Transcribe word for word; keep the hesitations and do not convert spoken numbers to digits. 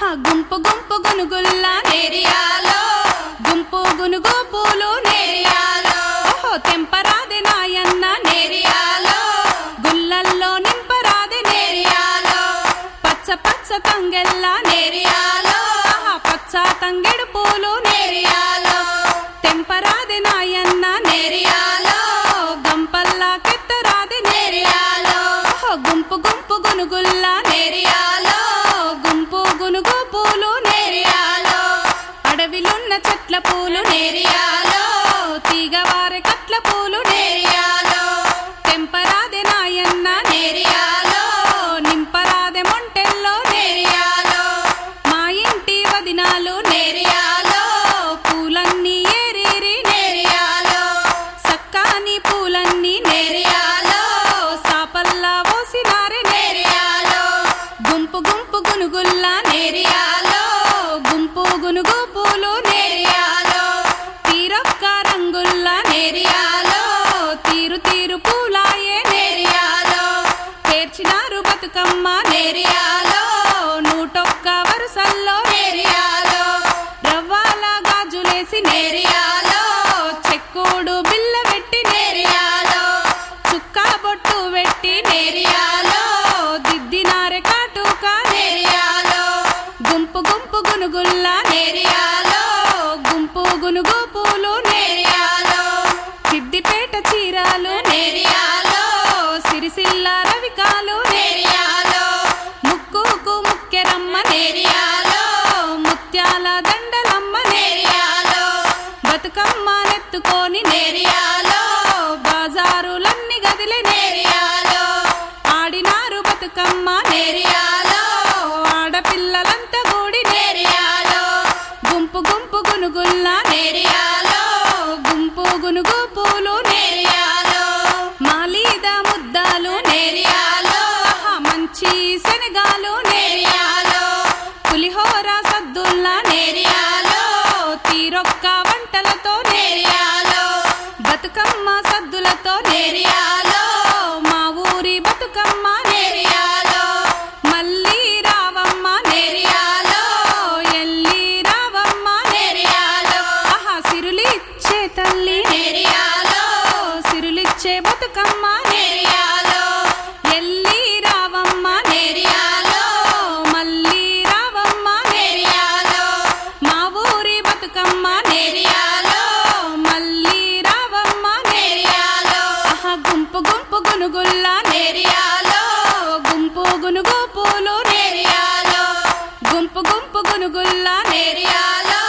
గుంపు గుంపు గునుగుల్లా నేరియాలో గుంపు గునుగు పూలు నేరియాలో ఓహో తెంపరాదే నాయన్న నేరియాలో గుల్లల్లో నింపరాదే నేరియాలో పచ్చ పచ్చ తంగెల్లా నేరియాలో పచ్చ తంగెడు పూలు నేరియాలో తెంపరాదే నాయన్న నేరియాలో గంపల్లా కెత్తరాదే నేరియాలో గుంపు గుంపు గునుగుల్లా నేరియాలో గుంపు గునుగు పూలు నేరియాలో అడవిలున్న చెట్ల పూలు నేరియాలో తీగవారె కట్ల పూలు నేరియాలో తెంపరాదే నాయన్న నేరియాలో నింపరాదే మొంటెల్లో నేరియాలో మా ఇంటి వదినాలు నేరియాలో పూలన్నీ ఏరేరి నేరియాలో సక్కాని పూలన్నీ నేరియాలో సాపల్లా ఓసినారే నేరియాలో గుంపు గుంపు గునుగుల్లా నేరియాలో గుంపు గునుగు పూలు నేరియాలో తీరొక్క రంగుల్లా నేరియాలో తీరు తీరు పూలాయే నేరియాలో పేర్చినారు బతుకమ్మ నేరియాలో నూటొక్క వరుసల్లో నేరియాలో రవ్వాల గాజులేసి నేరియాలో చెక్కుడు బిల్ల పెట్టి నేరియాలో చుక్కా బొట్టు పెట్టి నేరియాలో దిద్దినారె కాటుక నేరియాలో గుంపు గుంపు గునుగుల్లా నేరియాలో గుంపు గునుగు పూలు నేరియాలో సిద్దిపేట చీరాలు నేరియాలో సిరిసిల్ల రవికాలు నేరియాలో ముక్కుకు ముక్కెరమ్మ నేరియాలో ముత్యాల దండలమ్మ నేరియాలో బతుకమ్మ నెత్తుకొని నేరియాలో బాజారులన్నీ గదిలే నేరియాలో ఆడినారు బతుకమ్మ నేరియాలో ఆడపిల్లలంతా గూడి నేరియాలో గుంపు గుంపు గునుగుల్లా నేరియాలో గుంపు గునుగు పూలు నేరియాలో మాలీద ముద్దాలు నేరియాలో మంచి శనగాలు నేరియాలో పులిహోర సద్దుల్లా నేరియాలో తీరొక్క వంటలతో నేరియాలో బతుకమ్మ సద్దులతో నేరియాలో మా ఊరి బతుకమ్మ నేరియాలో మళ్ళీ రావమ్మ నేరియాలో ఎల్లి రావమ్మ నేరియాలో ఆహా సిరులిచ్చే తల్లి నేరియాలో సిరులిచ్చే బతుకమ్మ నేరియాలో ఎల్లి రావమ్మ నేరియాలో మళ్ళీ రావమ్మ నేరియాలో మా ఊరి బతుకమ్మ నేరియాలో మళ్ళీ రావమ్మ నేరియాలో ఆహా గుంపు గుంపు గునుగుల్లా నేరియాలో గుంపు గునుగు పూలు నేరియాలో గుంపు గుంపు గునుగుల్లా నేరియాలో